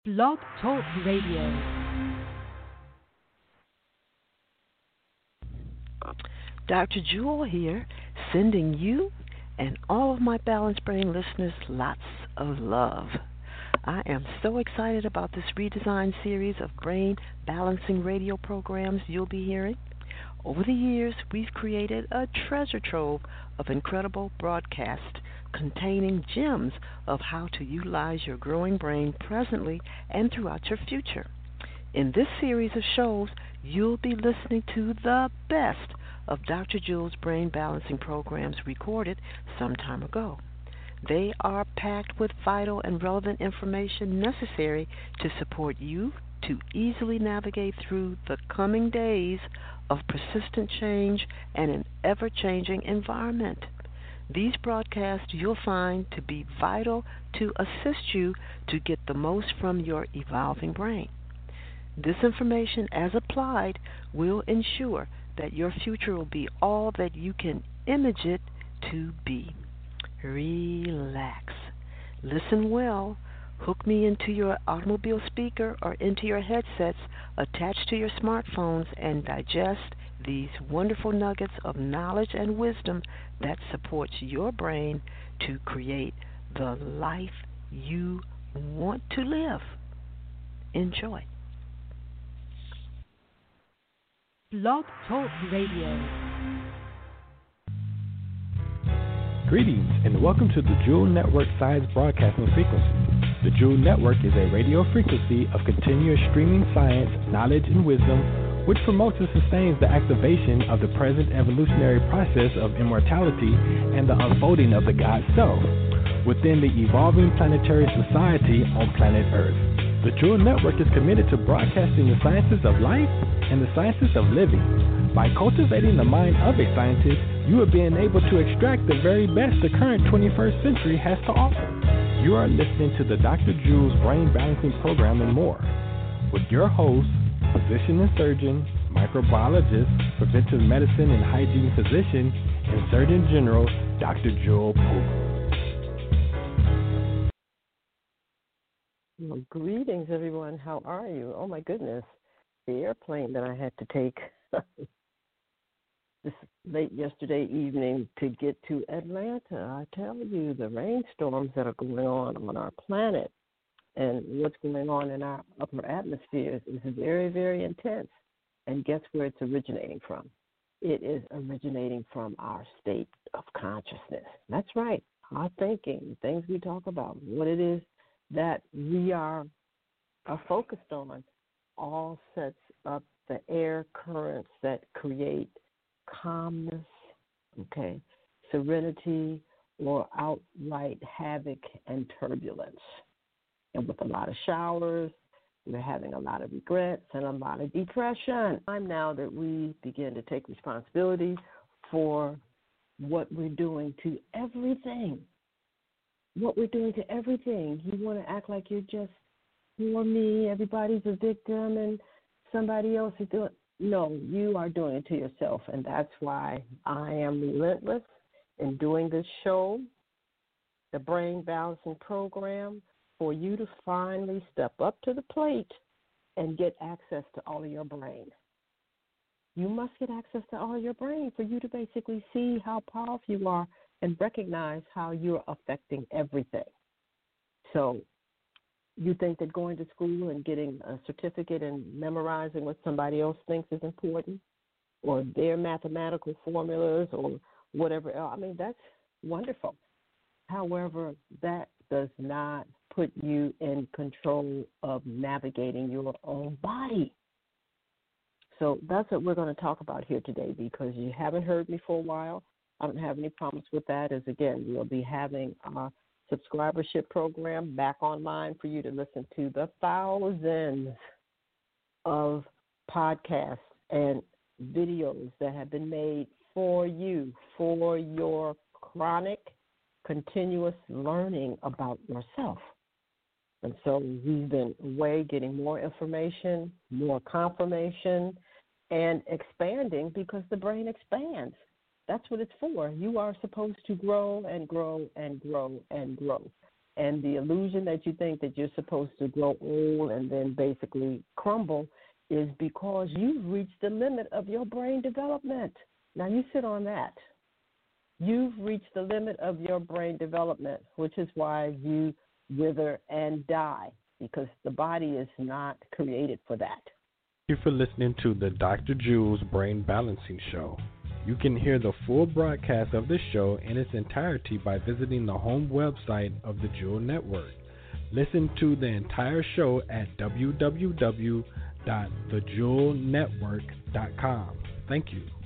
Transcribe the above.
Blog Talk Radio. Dr. Jewel here, sending you and all of my Balanced Brain listeners lots of love. I am so excited about this redesigned series of brain balancing radio programs you'll be hearing. Over the years, we've created a treasure trove of incredible broadcasts containing gems of how to utilize your growing brain presently and throughout your future. In this series of shows, you'll be listening to the best of Dr. Jewel's brain balancing programs recorded some time ago. They are packed with vital and relevant information necessary to support you to easily navigate through the coming days of persistent change and an ever-changing environment. These broadcasts you'll find to be vital to assist you to get the most from your evolving brain. This information, as applied, will ensure that your future will be all that you can image it to be. Relax. Listen well. Hook me into your automobile speaker or into your headsets attached to your smartphones and digest these wonderful nuggets of knowledge and wisdom that supports your brain to create the life you want to live. Enjoy. Blog Talk Radio. Greetings and welcome to the Jewel Network Science Broadcasting Frequency. The Jewel Network is a radio frequency of continuous streaming science, knowledge, and wisdom, which promotes and sustains the activation of the present evolutionary process of immortality and the unfolding of the God Self within the evolving planetary society on planet Earth. The Jewel Network is committed to broadcasting the sciences of life and the sciences of living. By cultivating the mind of a scientist, you are being able to extract the very best the current 21st century has to offer. You are listening to the Dr. Jewel's Brain Balancing Program and more, with your host, physician and surgeon, microbiologist, preventive medicine and hygiene physician, and Surgeon General, Dr. Jewel Poole. Well, greetings, everyone. How are you? Oh, my goodness. The airplane that I had to take this late yesterday evening to get to Atlanta. I tell you, the rainstorms that are going on our planet and what's going on in our upper atmospheres is very, very intense. And guess where it's originating from? It is originating from our state of consciousness. That's right. Our thinking, things we talk about, what it is that we are focused on, all sets up the air currents that create calmness, serenity, or outright havoc and turbulence. And with a lot of showers, we're having a lot of regrets and a lot of depression. Time now that we begin to take responsibility for what we're doing to everything. What we're doing to everything. You want to act like you're just for me, everybody's a victim, and somebody else is doing. No, you are doing it to yourself, and that's why I am relentless in doing this show, the Brain Balancing Program, for you to finally step up to the plate and get access to all of your brain. You must get access to all of your brain for you to basically see how powerful you are and recognize how you're affecting everything. So you think that going to school and getting a certificate and memorizing what somebody else thinks is important, or their mathematical formulas or whatever else, that's wonderful. However, that does not put you in control of navigating your own body. So that's what we're going to talk about here today, because you haven't heard me for a while. I don't have any problems with that, as, again, we'll be having our subscribership program back online for you to listen to the thousands of podcasts and videos that have been made for you, for your chronic, continuous learning about yourself. And so we've been away getting more information, more confirmation, and expanding, because the brain expands. That's what it's for. You are supposed to grow and grow and grow and grow. And the illusion that you think that you're supposed to grow old and then basically crumble is because you've reached the limit of your brain development. Now you sit on that. You've reached the limit of your brain development, which is why you wither and die, because the body is not created for that. Thank you for listening to the Dr. Jules Brain Balancing Show. You can hear the full broadcast of this show in its entirety by visiting the home website of the Jewel Network. Listen to the entire show at www.thejewelnetwork.com. Thank you.